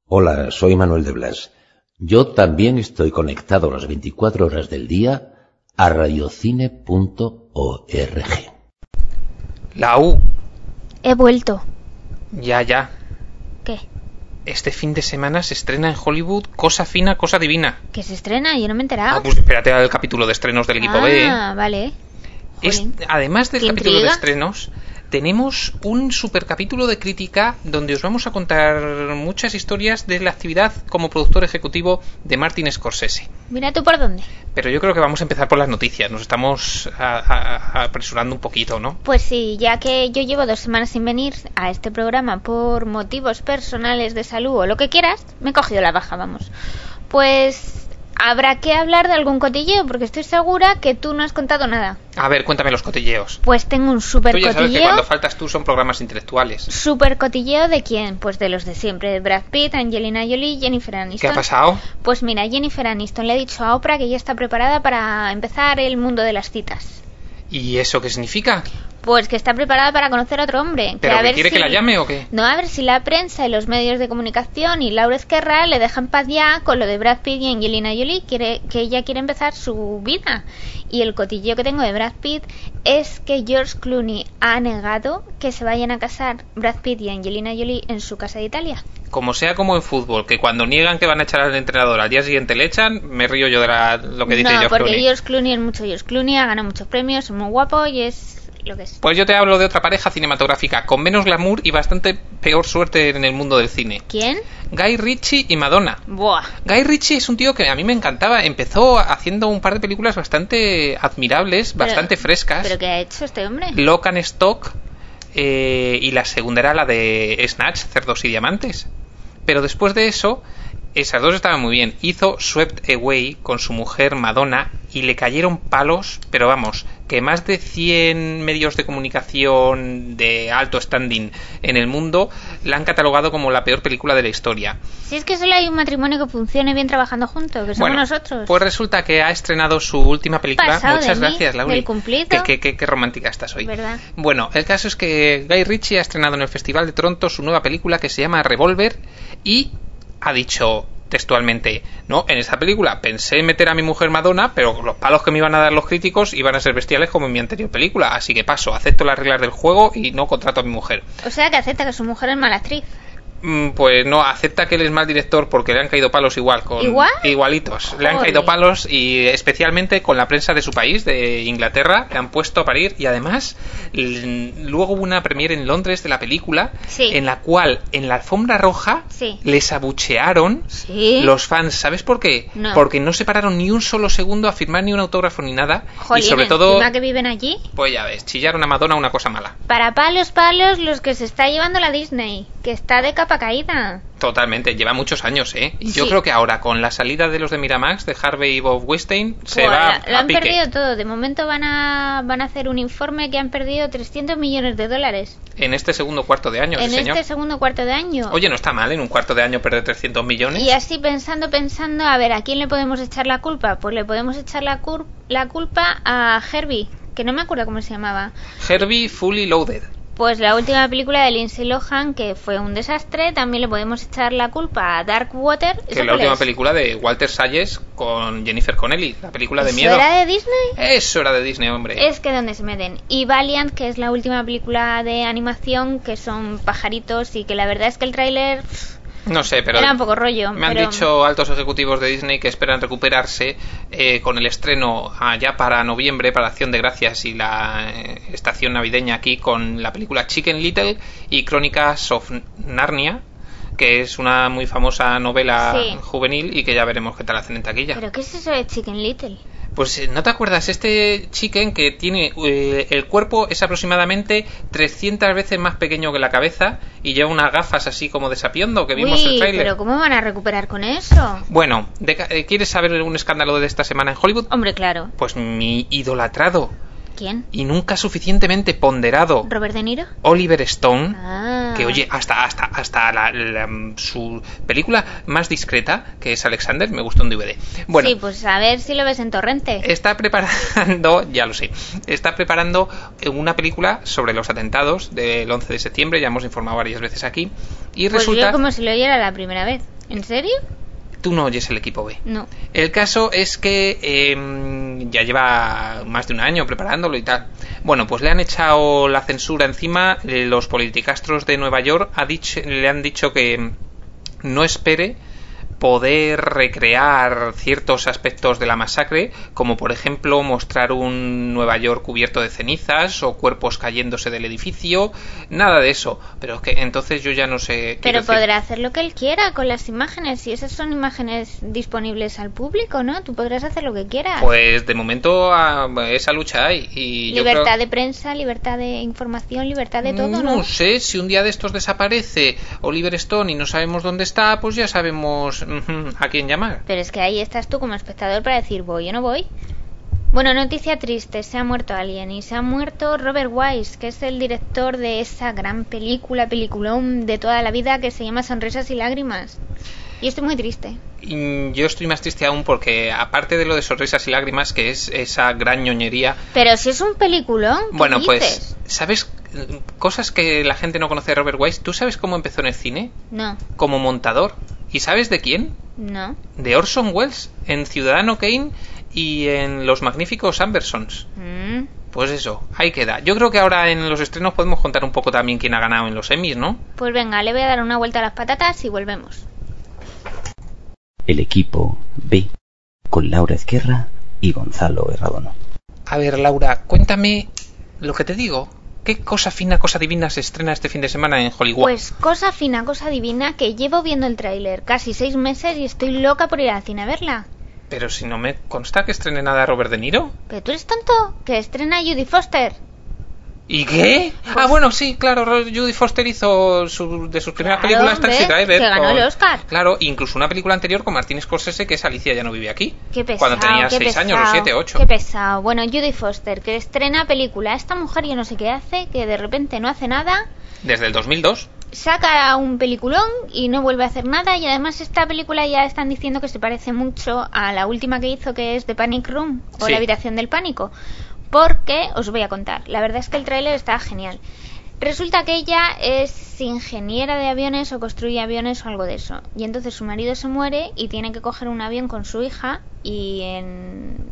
Hola, soy Manuel de Blas. Yo también estoy conectado las 24 horas del día a radiocine.org. Lau. He vuelto. Ya. ¿Qué? Este fin de semana se estrena en Hollywood Cosa Fina, Cosa Divina. ¿Que se estrena? Yo no me he enterado. Pues espérate al capítulo de estrenos del equipo B. Ah, vale. Además del ¿Qué capítulo intriga? de estrenos, tenemos un super capítulo de crítica donde os vamos a contar muchas historias de la actividad como productor ejecutivo de Martin Scorsese. Mira tú por dónde. Pero yo creo que vamos a empezar por las noticias. Nos estamos apresurando un poquito, ¿no? Pues sí, ya que yo llevo 2 semanas sin venir a este programa por motivos personales de salud o lo que quieras, me he cogido la baja, vamos. Pues habrá que hablar de algún cotilleo, porque estoy segura que tú no has contado nada. A ver, cuéntame los cotilleos. Pues tengo un super Tú ya sabes que cotilleo. cuando faltas tú son programas intelectuales. ¿Super cotilleo de quién? Pues de los de siempre, de Brad Pitt, Angelina Jolie, Jennifer Aniston. ¿Qué ha pasado? Pues mira, Jennifer Aniston le ha dicho a Oprah que ya está preparada para empezar el mundo de las citas. ¿Y eso qué significa? Pues que está preparada para conocer a otro hombre. ¿Pero a que ver quiere si... que la llame o qué? No, a ver si la prensa y los medios de comunicación y Laura Esquerra le dejan paz ya con lo de Brad Pitt y Angelina Jolie, que ella quiere empezar su vida. Y el cotilleo que tengo de Brad Pitt es que George Clooney ha negado que se vayan a casar Brad Pitt y Angelina Jolie en su casa de Italia. Como sea como en fútbol, que cuando niegan que van a echar al entrenador al día siguiente le echan, me río yo de lo que dice George porque Clooney. George Clooney es mucho George Clooney, ha ganado muchos premios, es muy guapo y es lo que es. Pues yo te hablo de otra pareja cinematográfica con menos glamour y bastante peor suerte en el mundo del cine. ¿Quién? Guy Ritchie y Madonna. Buah. Guy Ritchie es un tío que a mí me encantaba. Empezó haciendo un par de películas bastante admirables, bastante frescas. ¿Pero qué ha hecho este hombre? Lock and Stock, y la segunda era la de Snatch, Cerdos y Diamantes. Pero después de eso, esas dos estaban muy bien. Hizo Swept Away con su mujer Madonna y le cayeron palos, pero vamos, que más de 100 medios de comunicación de alto standing en el mundo la han catalogado como la peor película de la historia. Si es que solo hay un matrimonio que funcione bien trabajando juntos, que somos Bueno, nosotros. Pues resulta que ha estrenado su última película. Pasado Muchas de mí, gracias, Laura. del cumplido. Qué romántica estás hoy. ¿Verdad? Bueno, el caso es que Guy Ritchie ha estrenado en el Festival de Toronto su nueva película que se llama Revolver y ha dicho textualmente: no, en esta película pensé en meter a mi mujer Madonna, pero los palos que me iban a dar los críticos iban a ser bestiales como en mi anterior película, así que paso, acepto las reglas del juego y no contrato a mi mujer. O sea que acepta que su mujer es mala actriz. Pues no, acepta que él es mal director porque le han caído palos igualitos. Joder. Le han caído palos, y especialmente con la prensa de su país, de Inglaterra, le han puesto a parir. Y además luego hubo una premiere en Londres de la película, sí, en la cual en la alfombra roja, sí, les abuchearon, ¿sí?, los fans. ¿Sabes por qué? No. Porque no se pararon ni un solo segundo a firmar ni un autógrafo ni nada. Jolín, y sobre todo, que viven allí, pues ya ves, chillaron a Madonna una cosa mala. Para palos los que se está llevando la Disney, que está de capa caída. Totalmente, lleva muchos años, ¿eh? Y yo Sí. creo que ahora, con la salida de los de Miramax, de Harvey y Bob Weinstein, se va Lo a han pique. perdido todo. De momento van a hacer un informe que han perdido $300 millones. En este segundo cuarto de año, En sí, señor. este segundo cuarto de año. Oye, no está mal en un cuarto de año perder 300 millones. Y así pensando, a ver, ¿a quién le podemos echar la culpa? Pues le podemos echar la culpa a Herbie, que no me acuerdo cómo se llamaba. Herbie Fully Loaded. Pues la última película de Lindsay Lohan, que fue un desastre. También le podemos echar la culpa a Darkwater. Que es la última película de Walter Salles con Jennifer Connelly, la película de miedo. ¿Eso era de Disney? Eso era de Disney, hombre. Es que donde se meten. Y Valiant, que es la última película de animación, que son pajaritos y que la verdad es que el tráiler No sé, pero era un poco rollo. me han dicho altos ejecutivos de Disney que esperan recuperarse con el estreno allá para noviembre, para Acción de Gracias y la estación navideña aquí, con la película Chicken Little y Crónicas of Narnia, que es una muy famosa novela juvenil y que ya veremos qué tal hacen en taquilla. ¿Pero qué es eso de Chicken Little? Pues ¿no te acuerdas? Este chicken que tiene el cuerpo es aproximadamente 300 veces más pequeño que la cabeza y lleva unas gafas así como de Sapiondo, que vimos el tráiler. ¿Pero cómo van a recuperar con eso? Bueno, ¿quieres saber un escándalo de esta semana en Hollywood? Hombre, claro. Pues mi idolatrado ¿Quién? y nunca suficientemente ponderado ¿Robert De Niro? Oliver Stone, Ah. que oye, hasta su película más discreta, que es Alexander, me gustó un DVD. Bueno, Sí, pues a ver si lo ves en torrente. está preparando, ya lo sé, está preparando una película sobre los atentados del 11 de septiembre, ya hemos informado varias veces aquí, y Pues resulta... yo como si lo oyera la primera vez. ¿En serio? Tú no oyes el equipo B. No. El caso es que ya lleva más de un año preparándolo y tal. Bueno, pues le han echado la censura encima. Los politicastros de Nueva York le han dicho que no espere poder recrear ciertos aspectos de la masacre, como por ejemplo mostrar un Nueva York cubierto de cenizas o cuerpos cayéndose del edificio, nada de eso. Pero es que entonces yo ya no sé. Pero podrá hacer lo que él quiera con las imágenes, y esas son imágenes disponibles al público, ¿no? Tú podrás hacer lo que quieras. Pues de momento esa lucha hay. Y libertad de prensa, libertad de información, libertad de todo, ¿no? No sé, si un día de estos desaparece Oliver Stone y no sabemos dónde está, pues ya sabemos a quién llamar. Pero es que ahí estás tú como espectador para decir voy o no voy. Bueno, noticia triste, se ha muerto alguien, y se ha muerto Robert Wise, que es el director de esa gran peliculón de toda la vida que se llama Sonrisas y Lágrimas. Y estoy muy triste. Y yo estoy más triste aún porque, aparte de lo de Sonrisas y Lágrimas, que es esa gran ñoñería... Pero si es un peliculón, ¿qué bueno, dices? Pues, ¿sabes cosas que la gente no conoce de Robert Wise? ¿Tú sabes cómo empezó en el cine? No. Como montador. ¿Y sabes de quién? No. De Orson Welles, en Ciudadano Kane y en Los Magníficos Ambersons. Pues eso, ahí queda. Yo creo que ahora en los estrenos podemos contar un poco también quién ha ganado en los Emmys, ¿no? Pues venga, le voy a dar una vuelta a las patatas y volvemos. El equipo B, con Laura Ezquerra y Gonzalo Herradono. A ver, Laura, cuéntame lo que te digo. ¿Qué cosa fina, cosa divina se estrena este fin de semana en Hollywood? Pues cosa fina, cosa divina, que llevo viendo el tráiler casi 6 meses y estoy loca por ir al cine a verla. Pero si no me consta que estrene nada Robert De Niro. ¿Pero tú eres tonto? Que estrena Judy Foster. ¿Y qué? Pues... bueno, sí, claro, Judy Foster hizo de sus primeras películas Taxi Driver. Que ganó el Oscar. Claro, incluso una película anterior con Martin Scorsese, que es Alicia ya no vive aquí. Qué pesado, cuando tenía 6 años o 7, 8. Qué pesado. Bueno, Judy Foster, que estrena película. Esta mujer yo no sé qué hace, que de repente no hace nada. Desde el 2002. Saca un peliculón y no vuelve a hacer nada, y además esta película ya están diciendo que se parece mucho a la última que hizo, que es The Panic Room, o sí. La habitación del pánico. Porque, os voy a contar, la verdad es que el tráiler está genial. Resulta que ella es ingeniera de aviones o construye aviones o algo de eso. Y entonces su marido se muere y tiene que coger un avión con su hija, y en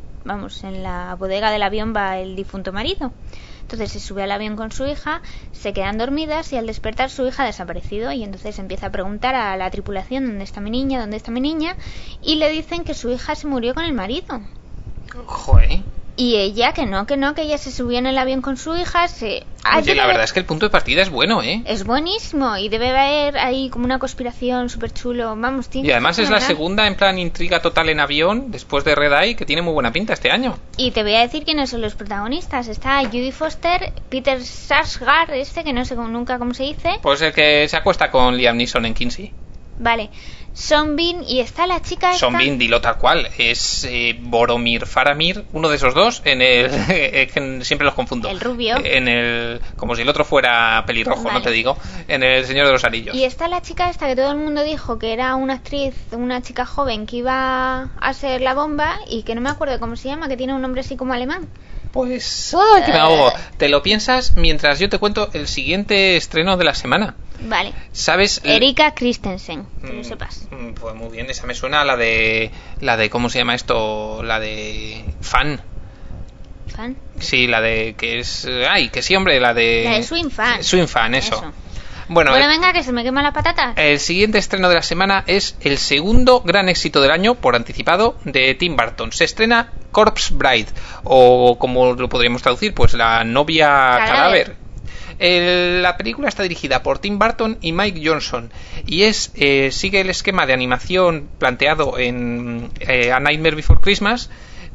la bodega del avión va el difunto marido. Entonces se sube al avión con su hija, se quedan dormidas y al despertar su hija ha desaparecido, y entonces empieza a preguntar a la tripulación ¿dónde está mi niña? ¿Dónde está mi niña? Y le dicen que su hija se murió con el marido. Joder. Y ella que ella se subió en el avión con su hija. Oye, la verdad es que el punto de partida es bueno, ¿eh? Es buenísimo, y debe haber ahí como una conspiración súper chulo. Vamos, tío. Y además es la segunda en plan intriga total en avión, después de Red Eye, que tiene muy buena pinta este año. Y te voy a decir quiénes son los protagonistas. Está Judy Foster, Peter Sarsgaard, que no sé nunca cómo se dice. Pues el que se acuesta con Liam Neeson en Kinsey. Vale. Sean Bean, y está la chica esta... Sean Bean, dilo tal cual, es Boromir Faramir, uno de esos dos, en el siempre los confundo. El rubio. Como si el otro fuera pelirrojo, vale. No te digo, en El Señor de los Anillos. Y está la chica esta que todo el mundo dijo que era una actriz, una chica joven que iba a ser la bomba, y que no me acuerdo cómo se llama, que tiene un nombre así como alemán. Pues... que me ahogo. Te lo piensas mientras yo te cuento el siguiente estreno de la semana. Vale. ¿Sabes? Erika Christensen, que lo sepas. Pues muy bien, esa me suena a la de ¿cómo se llama esto? La de Fan. ¿Fan? Sí, la de que es... que sí, hombre, la de Swing Fan. Swing Fan, eso. Bueno, venga, que se me queman las patatas. El siguiente estreno de la semana es el segundo gran éxito del año, por anticipado, de Tim Burton. Se estrena Corpse Bride, o como lo podríamos traducir, pues la novia cadáver. La película está dirigida por Tim Burton y Mike Johnson, y sigue el esquema de animación planteado en A Nightmare Before Christmas,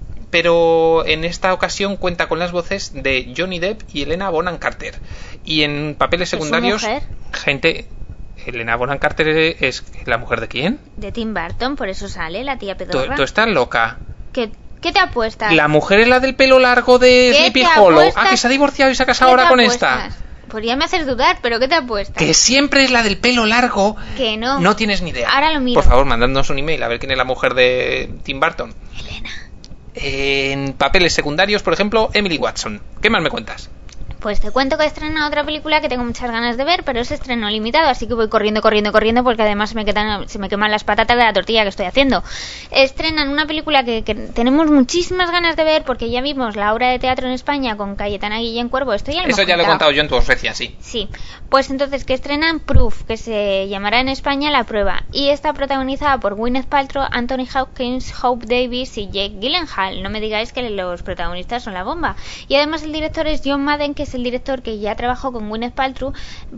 pero en esta ocasión cuenta con las voces de Johnny Depp y Helena Bonham Carter, y en papeles secundarios gente... Helena Bonham Carter es la mujer de quién? De Tim Burton, por eso sale la tía pedorra. ¿Tú estás loca? ¿Qué te apuestas? La mujer es la del pelo largo de Sleepy Hollow. Que se ha divorciado y se ha casado ahora con esta. Pues ya me haces dudar, pero ¿qué te apuestas? Que siempre es la del pelo largo. Que no. No tienes ni idea. Ahora lo miro. Por favor, mandadnos un email a ver quién es la mujer de Tim Burton. Helena. En papeles secundarios, por ejemplo, Emily Watson. ¿Qué más me cuentas? Pues te cuento que estrena otra película que tengo muchas ganas de ver, pero es estreno limitado, así que voy corriendo porque además se me queman las patatas de la tortilla que estoy haciendo. Estrenan una película que tenemos muchísimas ganas de ver porque ya vimos la obra de teatro en España con Cayetana Guillén Cuervo. Eso ya lo he contado yo en tu ofrecia, sí. Sí, pues entonces que estrenan Proof, que se llamará en España La Prueba, y está protagonizada por Gwyneth Paltrow, Anthony Hopkins, Hope Davis y Jake Gyllenhaal. No me digáis que los protagonistas son la bomba. Y además el director es John Madden, que es el director que ya trabajó con Gwyneth Paltrow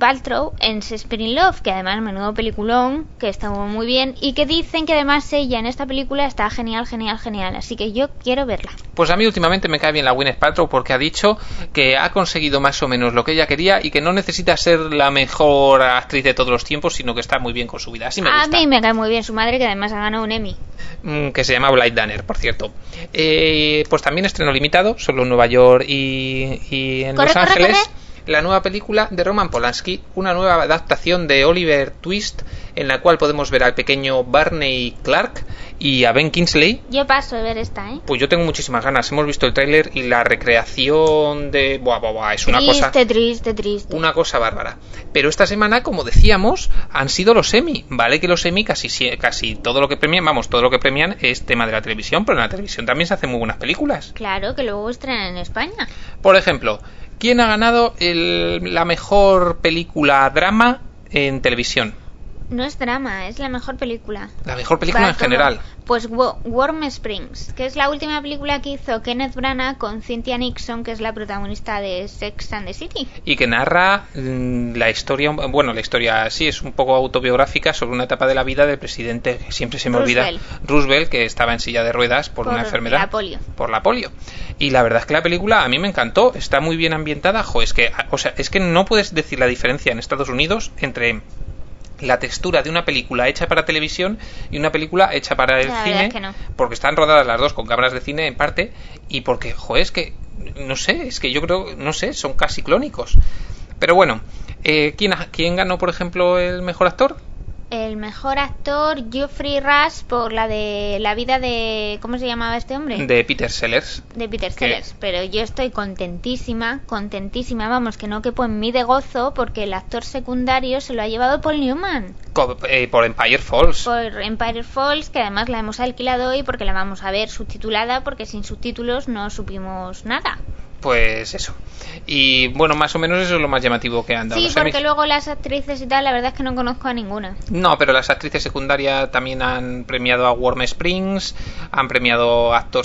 en Shakespeare in Love, que además menudo peliculón, que está muy bien, y que dicen que además ella en esta película está genial, así que yo quiero verla. Pues a mí últimamente me cae bien la Gwyneth Paltrow porque ha dicho que ha conseguido más o menos lo que ella quería y que no necesita ser la mejor actriz de todos los tiempos, sino que está muy bien con su vida. Así me gusta. A mí me cae muy bien su madre, que además ha ganado un Emmy. Que se llama Blade Runner, por cierto. Pues también estreno limitado, solo en Nueva York y en Los Ángeles. La nueva película de Roman Polanski, una nueva adaptación de Oliver Twist, en la cual podemos ver al pequeño Barney Clark y a Ben Kingsley. Yo paso de ver esta, Pues yo tengo muchísimas ganas. Hemos visto el tráiler y la recreación de... es una cosa... Triste. Una cosa bárbara. Pero esta semana, como decíamos, han sido los Emmy. Vale que los Emmy casi todo lo que premian es tema de la televisión, pero en la televisión también se hacen muy buenas películas. Claro, que luego estrenan en España. Por ejemplo, ¿quién ha ganado la mejor película drama en televisión? No es drama, es la mejor película. La mejor película en general. Pues Warm Springs, que es la última película que hizo Kenneth Branagh con Cynthia Nixon, que es la protagonista de Sex and the City. Y que narra la historia, sí, es un poco autobiográfica sobre una etapa de la vida del presidente, que siempre se me olvida, Roosevelt, que estaba en silla de ruedas por una enfermedad. Por la polio. Y la verdad es que la película a mí me encantó, está muy bien ambientada. Es que no puedes decir la diferencia en Estados Unidos entre la textura de una película hecha para televisión y una película hecha para el cine, porque están rodadas las dos con cámaras de cine en parte, y porque, yo creo, son casi clónicos. Pero bueno, ¿quién ganó, por ejemplo, el mejor actor? El mejor actor, Geoffrey Rush, por la de la vida de... ¿Cómo se llamaba este hombre? De Peter Sellers. Pero yo estoy contentísima, vamos, que no quepo en mí de gozo, porque el actor secundario se lo ha llevado Paul Newman. Por Empire Falls. Por Empire Falls, que además la hemos alquilado hoy porque la vamos a ver subtitulada, porque sin subtítulos no supimos nada. Pues eso. Y bueno, más o menos eso es lo más llamativo que han dado. Sí, porque luego las actrices y tal, la verdad es que no conozco a ninguna. No, pero las actrices secundarias también han premiado a Warm Springs, han premiado actor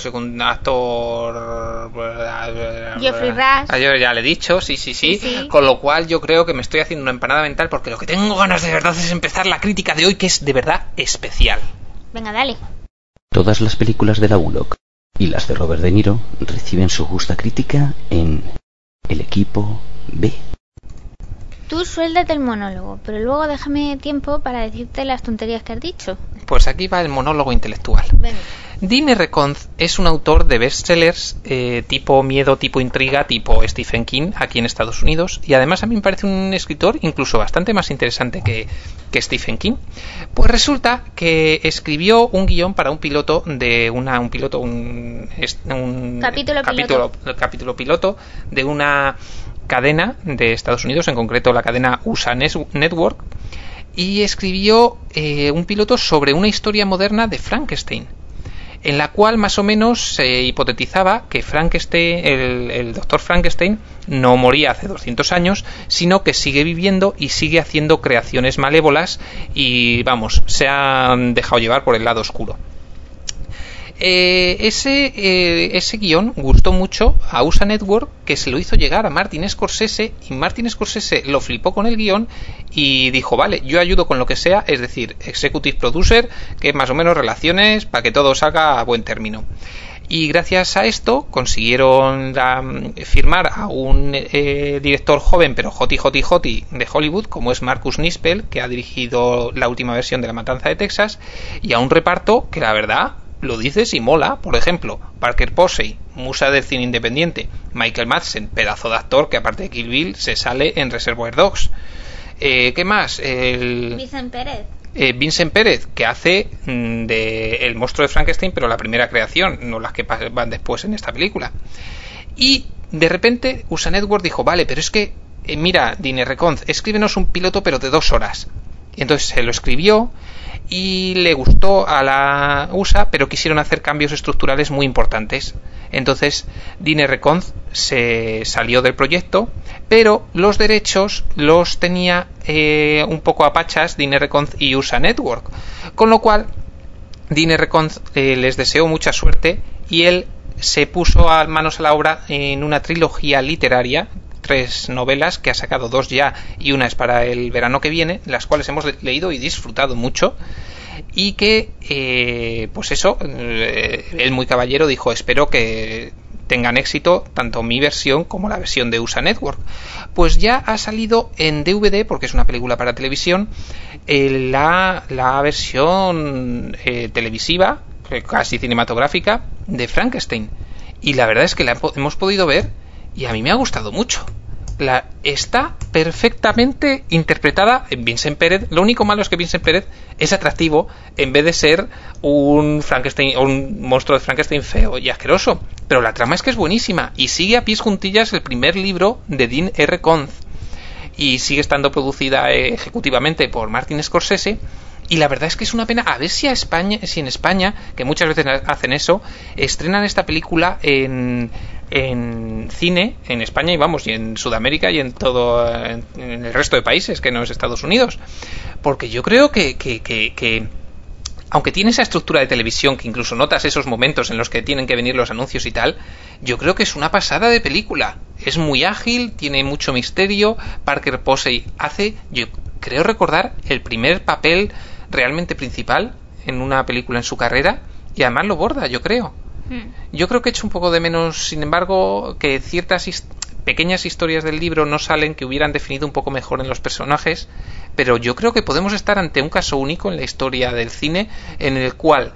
Geoffrey Rush. Ya le he dicho, sí. Con lo cual yo creo que me estoy haciendo una empanada mental, porque lo que tengo ganas de verdad es empezar la crítica de hoy, que es de verdad especial. Venga, dale. Todas las películas de la Bullock y las de Robert De Niro reciben su justa crítica en El Equipo B. Tú suéltate el monólogo, pero luego déjame tiempo para decirte las tonterías que has dicho. Pues aquí va el monólogo intelectual. Venga. Dean R. Conth es un autor de bestsellers tipo miedo, tipo intriga, tipo Stephen King aquí en Estados Unidos, y además a mí me parece un escritor incluso bastante más interesante que Stephen King. Pues resulta que escribió un guión para un piloto de un capítulo piloto de una cadena de Estados Unidos, en concreto la cadena USA Network, y escribió un piloto sobre una historia moderna de Frankenstein, en la cual más o menos se hipotetizaba que Frankenstein, el doctor Frankenstein, no moría hace 200 años, sino que sigue viviendo y sigue haciendo creaciones malévolas y, se han dejado llevar por el lado oscuro. Ese guión gustó mucho a USA Network, que se lo hizo llegar a Martin Scorsese, y Martin Scorsese lo flipó con el guión y dijo: vale, yo ayudo con lo que sea, es decir, executive producer, que es más o menos relaciones para que todo salga a buen término. Y gracias a esto consiguieron firmar a un director joven pero hoti de Hollywood, como es Marcus Nispel, que ha dirigido la última versión de La Matanza de Texas, y a un reparto que la verdad lo dices y mola. Por ejemplo, Parker Posey, musa del cine independiente; Michael Madsen, pedazo de actor que aparte de Kill Bill se sale en Reservoir Dogs. ¿Qué más? Vincent Pérez, que hace de el monstruo de Frankenstein, pero la primera creación, no las que van después en esta película. Y de repente USA Network dijo, vale, pero es que, mira, Dean R. Conz, escríbenos un piloto pero de 2 horas. Y entonces se lo escribió y le gustó a la USA, pero quisieron hacer cambios estructurales muy importantes. Entonces Dean R. Conz se salió del proyecto, pero los derechos los tenía un poco a pachas Dean R. Conz y USA Network, con lo cual Dean R. Conz les deseó mucha suerte y él se puso a manos a la obra en una trilogía literaria, 3 novelas que ha sacado, 2 ya y una es para el verano que viene, las cuales hemos leído y disfrutado mucho, y que pues eso, él muy caballero dijo, espero que tengan éxito tanto mi versión como la versión de USA Network. Pues ya ha salido en DVD, porque es una película para televisión, la versión televisiva, casi cinematográfica, de Frankenstein, y la verdad es que la hemos podido ver y a mí me ha gustado mucho. Está perfectamente interpretada en Vincent Pérez. Lo único malo es que Vincent Pérez es atractivo en vez de ser un Frankenstein o un monstruo de Frankenstein feo y asqueroso, pero la trama es que es buenísima y sigue a pies juntillas el primer libro de Dean R. Conz y sigue estando producida ejecutivamente por Martin Scorsese. Y la verdad es que es una pena, a ver si en España, que muchas veces hacen eso, estrenan esta película en cine, en España y vamos, y en Sudamérica y en todo, en el resto de países que no es Estados Unidos. Porque yo creo que aunque tiene esa estructura de televisión que incluso notas esos momentos en los que tienen que venir los anuncios y tal, yo creo que es una pasada de película. Es muy ágil, tiene mucho misterio. Parker Posey hace, yo creo recordar, el primer papel realmente principal en una película en su carrera y además lo borda, yo creo. Yo creo que he hecho un poco de menos, sin embargo, que ciertas pequeñas historias del libro no salen, que hubieran definido un poco mejor en los personajes, pero yo creo que podemos estar ante un caso único en la historia del cine en el cual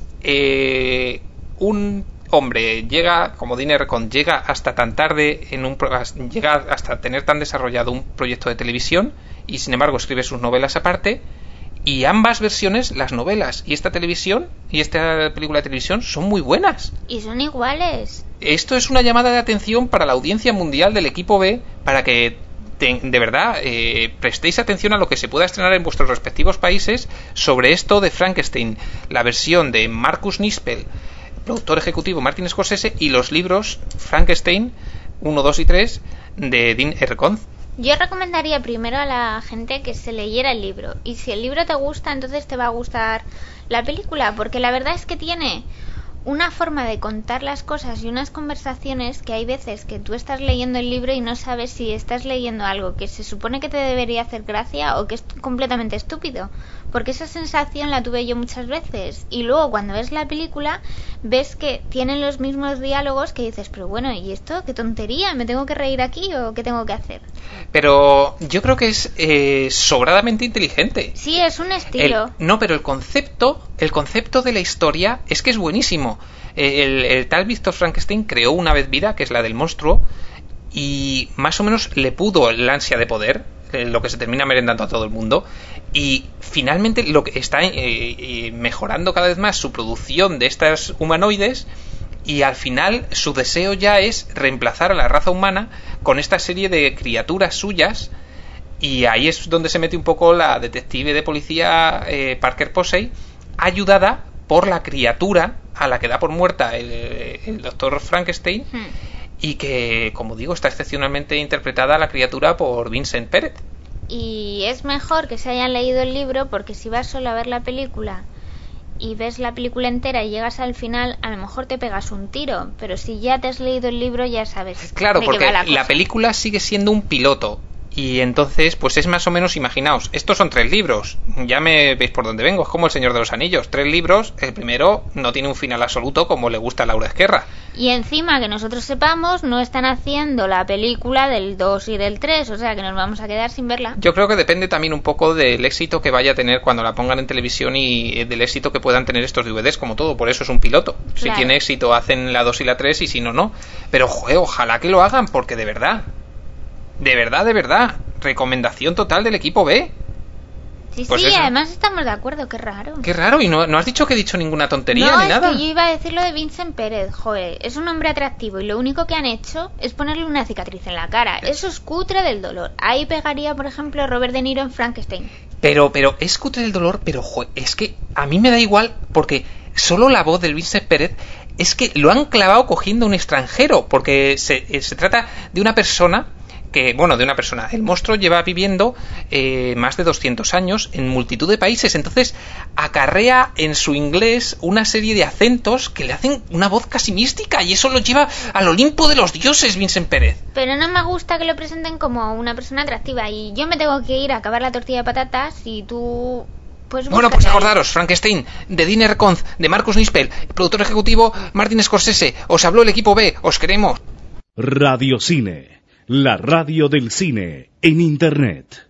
un hombre llega, como Dean R. Conz, llega hasta tan tarde llega hasta tener tan desarrollado un proyecto de televisión y sin embargo escribe sus novelas aparte, y ambas versiones, las novelas y esta televisión y esta película de televisión, son muy buenas y son iguales. Esto es una llamada de atención para la audiencia mundial del equipo B, para que de verdad prestéis atención a lo que se pueda estrenar en vuestros respectivos países sobre esto de Frankenstein, la versión de Marcus Nispel, productor ejecutivo Martin Scorsese, y los libros Frankenstein 1, 2 y 3 de Dean R. Conz. Yo recomendaría primero a la gente que se leyera el libro, y si el libro te gusta, entonces te va a gustar la película, porque la verdad es que tiene una forma de contar las cosas y unas conversaciones que hay veces que tú estás leyendo el libro y no sabes si estás leyendo algo que se supone que te debería hacer gracia o que es completamente estúpido, porque esa sensación la tuve yo muchas veces, y luego cuando ves la película ves que tienen los mismos diálogos que dices, pero bueno, ¿y esto? ¿Qué tontería? ¿Me tengo que reír aquí o qué tengo que hacer? Pero yo creo que es sobradamente inteligente. Sí, es un estilo. Pero el concepto de la historia es que es buenísimo. El tal Víctor Frankenstein creó una vez vida, que es la del monstruo, y más o menos le pudo el ansia de poder, lo que se termina merendando a todo el mundo, y finalmente lo que está mejorando cada vez más su producción de estas humanoides, y al final su deseo ya es reemplazar a la raza humana con esta serie de criaturas suyas, y ahí es donde se mete un poco la detective de policía Parker Posey, ayudada por la criatura a la que da por muerta el doctor Frankenstein, y que, como digo, está excepcionalmente interpretada la criatura por Vincent Pérez. Y es mejor que se hayan leído el libro, porque si vas solo a ver la película y ves la película entera y llegas al final, a lo mejor te pegas un tiro, pero si ya te has leído el libro ya sabes. Claro, de porque qué va la película sigue siendo un piloto. Y entonces, pues es más o menos, imaginaos, estos son 3 libros, ya me veis por dónde vengo, es como El Señor de los Anillos, 3 libros, el primero no tiene un final absoluto como le gusta a Laura Esquerra. Y encima, que nosotros sepamos, no están haciendo la película del 2 y del 3, o sea que nos vamos a quedar sin verla. Yo creo que depende también un poco del éxito que vaya a tener cuando la pongan en televisión y del éxito que puedan tener estos DVDs, como todo, por eso es un piloto. Claro. Si tiene éxito hacen la 2 y la 3 y si no, no. Pero ojalá que lo hagan, porque de verdad, recomendación total del equipo B. Sí, Pues sí, eso. además estamos de acuerdo, qué raro. Qué raro, y no has dicho que he dicho ninguna tontería No, ni es nada. que yo iba a decir lo de Vincent Pérez, joder, es un hombre atractivo y lo único que han hecho es ponerle una cicatriz en la cara. Eso es cutre del dolor. Ahí pegaría, por ejemplo, Robert De Niro en Frankenstein. Pero es cutre el dolor, pero joder, es que a mí me da igual porque solo la voz del Vincent Pérez es que lo han clavado cogiendo un extranjero, porque se trata de una persona que, bueno, de una persona. El monstruo lleva viviendo más de 200 años en multitud de países, entonces acarrea en su inglés una serie de acentos que le hacen una voz casi mística y eso lo lleva al Olimpo de los dioses, Vincent Pérez. Pero no me gusta que lo presenten como una persona atractiva y yo me tengo que ir a acabar la tortilla de patatas y tú... Bueno, pues acordaros, Frankenstein, de Dinner Conz, de Marcus Nispel, productor ejecutivo Martin Scorsese, os habló el equipo B, os queremos. Radio Cine, la radio del cine en Internet.